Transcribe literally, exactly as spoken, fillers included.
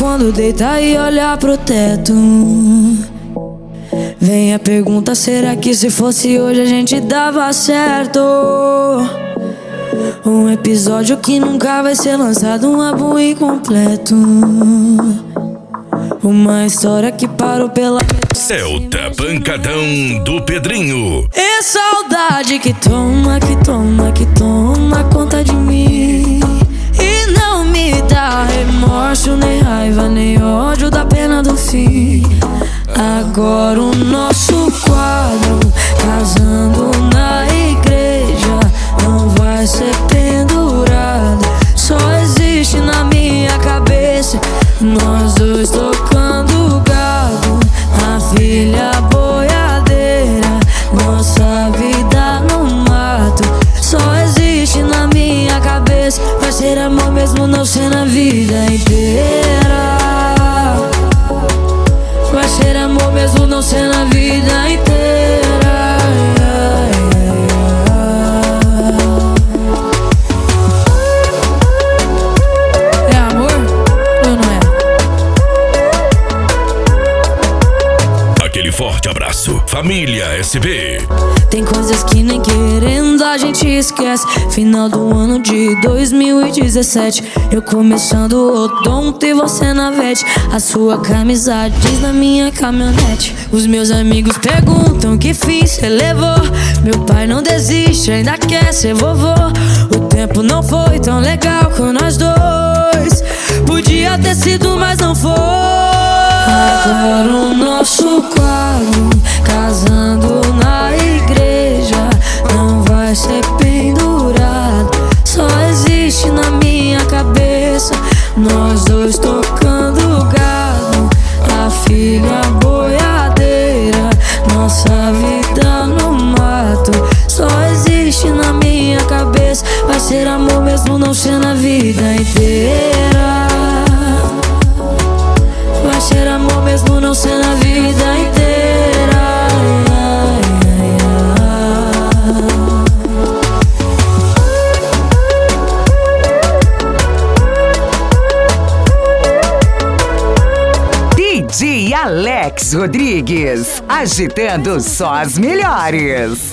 quando deita e olha pro teto. Vem a pergunta, será que se fosse hoje a gente dava certo? Um episódio que nunca vai ser lançado, um álbum incompleto. Uma história que parou pela Celta Pancadão do Pedrinho. E saudade que toma, que toma, que toma conta de mim. E não me dá remorso, nem raiva, nem ódio da pena do fim. Agora o nosso quadro, casando na igreja, não vai ser pendurado. Só existe na minha cabeça nós dois tocando gado, a filha boiadeira, nossa vida no mato. Só existe na minha cabeça, vai ser amor mesmo não ser na vida inteira. Vai ser amor mesmo não ser na vida inteira. É amor ou não é? Aquele forte abraço, Família S B. Tem coisas que nem querendo a gente esquece. Final do ano de dois mil e dezessete, eu começando o odonto e você na vete. A sua camisa diz na minha caminhonete. Os meus amigos perguntam que fim cê levou. Meu pai não desiste, ainda quer ser vovô. O tempo não foi tão legal com nós dois. Podia ter sido, mas não foi. Agora o nosso quadro, casando na igreja, não vai ser pendurado. Só existe na minha cabeça nós dois tocando gado, a filha boiadeira, nossa vida no mato. Só existe na minha cabeça, vai ser amor mesmo não ser na vida inteira. Vai ser amor mesmo não ser na vida inteira. D J Alex Rodrigues, agitando só as melhores.